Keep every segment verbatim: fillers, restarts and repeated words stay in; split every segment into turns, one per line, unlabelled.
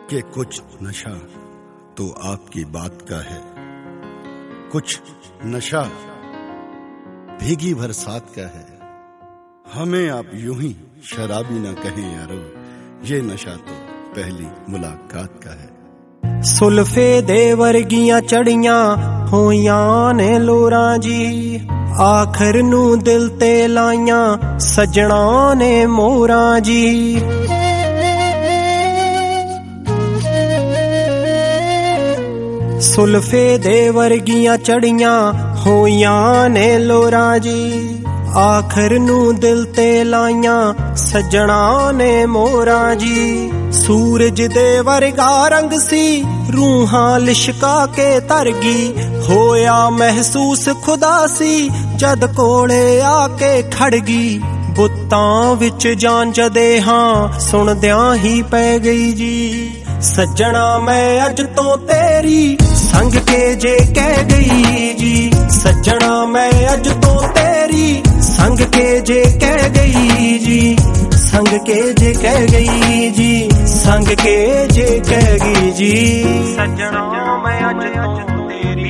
कि कुछ नशा तो आपकी बात का है, कुछ नशा भीगी बरसात का है। हमें आप यूं ही शराबी ना कहें यारो, ये नशा तो पहली मुलाकात का है।
सुल्फे दे वर्गियां चढ़ियां होइयां ने लोरां जी, आखर नू दिल ते लाइयां सजना ने मोरां जी। सुल्फे दे वर्गियां चढ़ियां होइयां ने लोरां जी, आखर नू दिल ते लाइयां सजना ने मोरां जी। सूरज दे वर्गा रंग सी रूहां लिशका के तरगी, होया महसूस खुदा सी जद कोले आके खड़गी। बुत्तां विच जान जदे हां सुनदियां ही पै गई जी, सज्जना मैं अज तो तेरी संग के जे कह गई जी। सज्जना मैं अज तो तेरी संग के जे कह गई जी, संग के जे कह गई जी, संग के जे कह गई जी। सज्जना मैं अज तो तेरी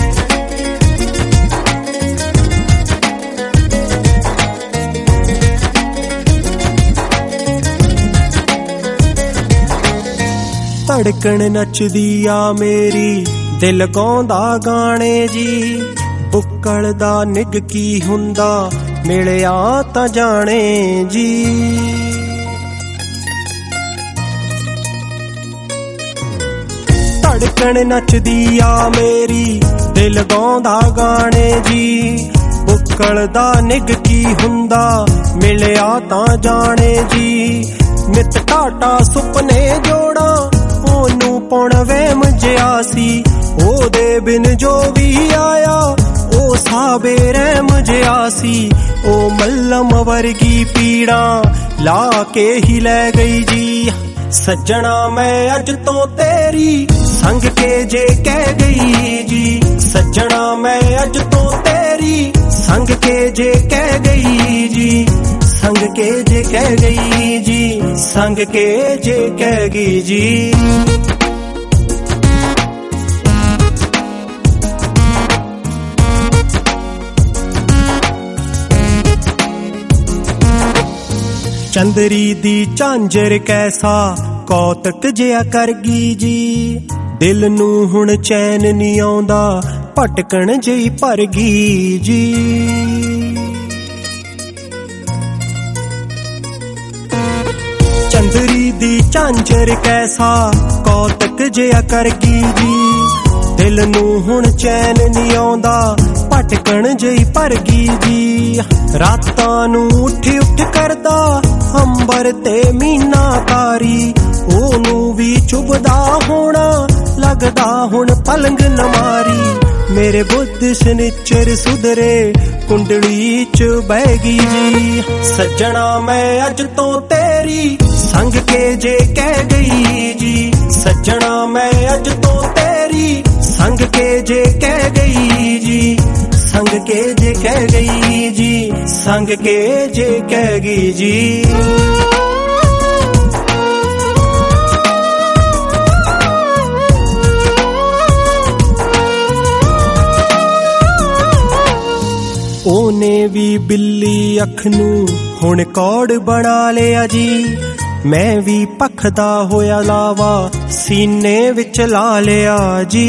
धड़कन नचदी आ मेरी दिल गाउंदा गाने जी, बुक्कल दा निग की हुंदा मिलिया तां जाने जी। धड़कन नचदी आ मेरी दिल गाउंदा गाने जी, बुक्कल दा निग की हुंदा मिलिया तां जाने जी। नित टाटा सुपने जोड़ा ओनू पौण वहम जिया सी, ओदे बिन जो भी आया ओ साबे रहम जिया सी। ओ मल्लम वर्गी पीड़ा ला के ही लै गई जी, सज्जना मैं अज तो तेरी संग के जे कह गई जी। सज्जना मैं अज तो तेरी संग के जे कह गई जी, संग के जे कह गई जी, संग के जे कह गई जी। चंदरी दी झांजर कैसा कौतक जिया करगी जी, दिल नू हुण चैन नहीं आउंदा भटकण जई भरगी जी। चंदरी दी झांजर कैसा कौतक जिया करगी जी, दिल नू हुण चैन नहीं आउंदा भटकण जई भरगी जी। रातां नू उठ उठ करदा अंबर ते मीना तारी, ओनू भी चुभदा होना लगदा हुण पलंग न मारी। मेरे बुद्ध शनिचर सुधरे कुंडली च बहगी जी, सज्जना मैं अज तो तेरी संग के जे कह गई जी। सज्जना मैं अज तो तेरी संग के जे कह गई जी, संग के जे कह गई जी, संग के जे कह गई जी। ओने भी बिल्ली अख नू हुण कौड़ बना लिया जी, मैं भी पखदा होया लावा सीने विच ला लिया जी।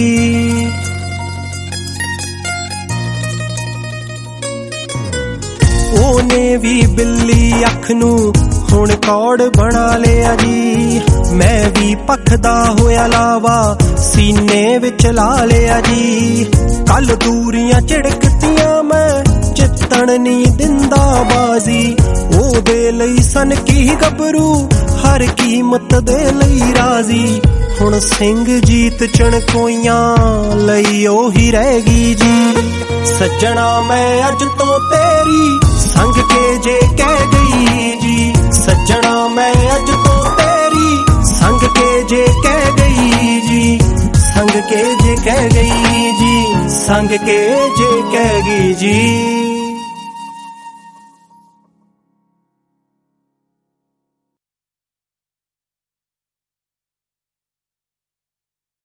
ओने भी बिल्ली अख नू हुण कौड़ बना लिया जी, मैं भी पखदा होया लावा सीने विच ला लिया जी। कल दूरियां झिड़कतियां मैं जितन नहीं दिंदा बाजी, ओदे लई सन की गबरू हर कीमत दे लई राजी। हुण सिंह जीत चणकोइयां लई ओही रहगी जी, सज्जना मैं अज तो तेरी संग के जे कह गई जी। सज्जना मैं अज तो तेरी संग के जे कह गई जी, संग के जे कह गई जी, संग के जे कह गई जी।